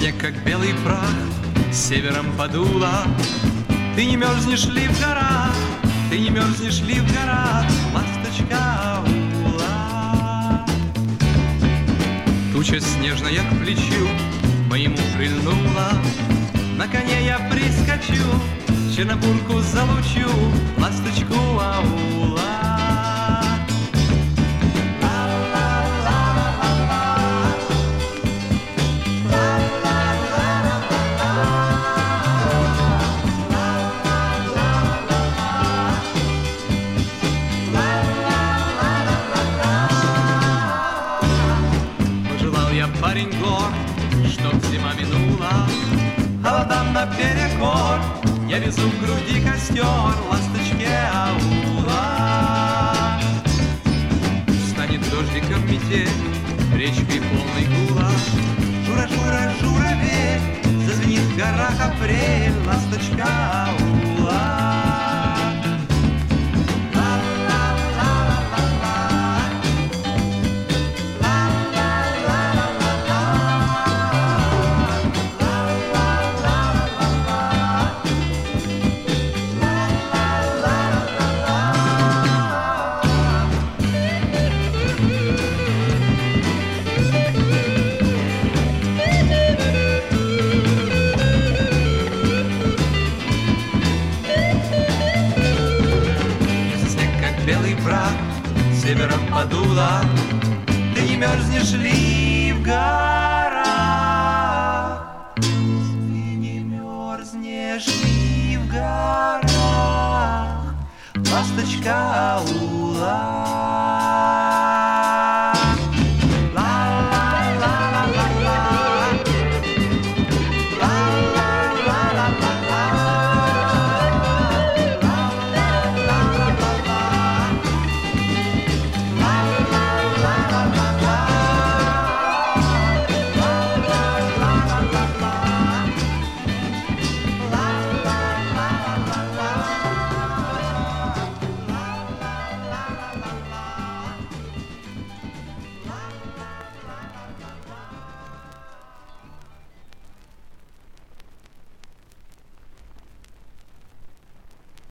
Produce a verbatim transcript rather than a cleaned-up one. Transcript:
снег, как белый прах, с севером подуло. Ты не мерзнешь ли в горах, ты не мерзнешь ли в горах, ласточка Ула? Туча снежная к плечу моему прильнула, на коне я прискочу, чернобурку залучу, ласточку Аула. Парень гор, чтоб зима минула, холодам наперекор, я везу в груди костер, ласточке Аула. Станет дождиком метель, речкой полной гула, жура, жура, журавель, зазвенит в горах апрель, ласточка Аула. Белый прах севером подуло, ты не мерзнешь ли в горах? Ты не мерзнешь ли в горах, ласточка Аула?